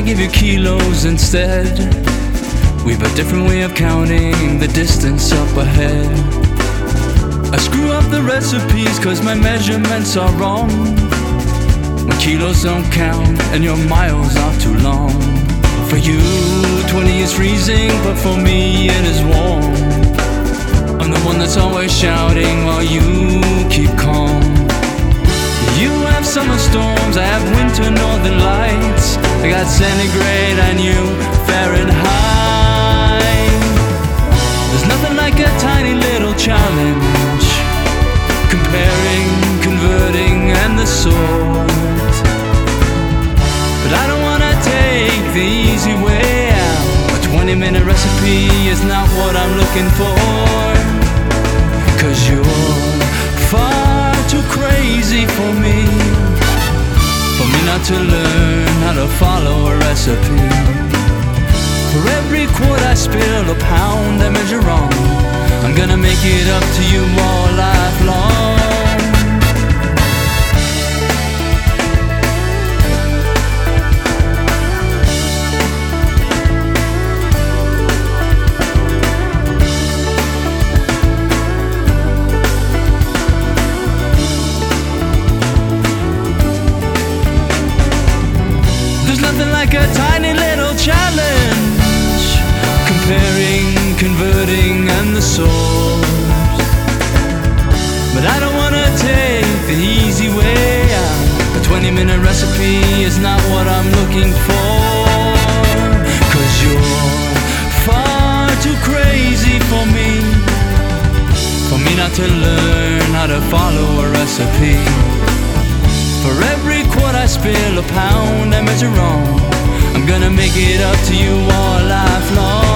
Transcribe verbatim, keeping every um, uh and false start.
I give you kilos instead. We've a different way of counting the distance up ahead. I screw up the recipes cause my measurements are wrong. When kilos don't count and your miles are too long. For you, twenty is freezing, but for me it is warm. I'm the one that's always shouting while you keep calm. You have summer storms, I have winter northern lights. I got centigrade and you Fahrenheit. There's nothing like a tiny little challenge, comparing, converting, and the sort. But I don't wanna take the easy way out. A twenty minute recipe is not what I'm looking for. Cause you're far too crazy for me, for me not to learn how to follow a recipe. For every quart I spill, a pound I measure wrong. I'm gonna make it up to you all life long. Like a tiny little challenge, comparing, converting, and the sort. But I don't wanna take the easy way out. A twenty minute recipe is not what I'm looking for. Cause you're far too crazy for me, for me not to learn how to follow a recipe. For every quart I spill, a pound I measure wrong. I'm gonna make it up to you all life long.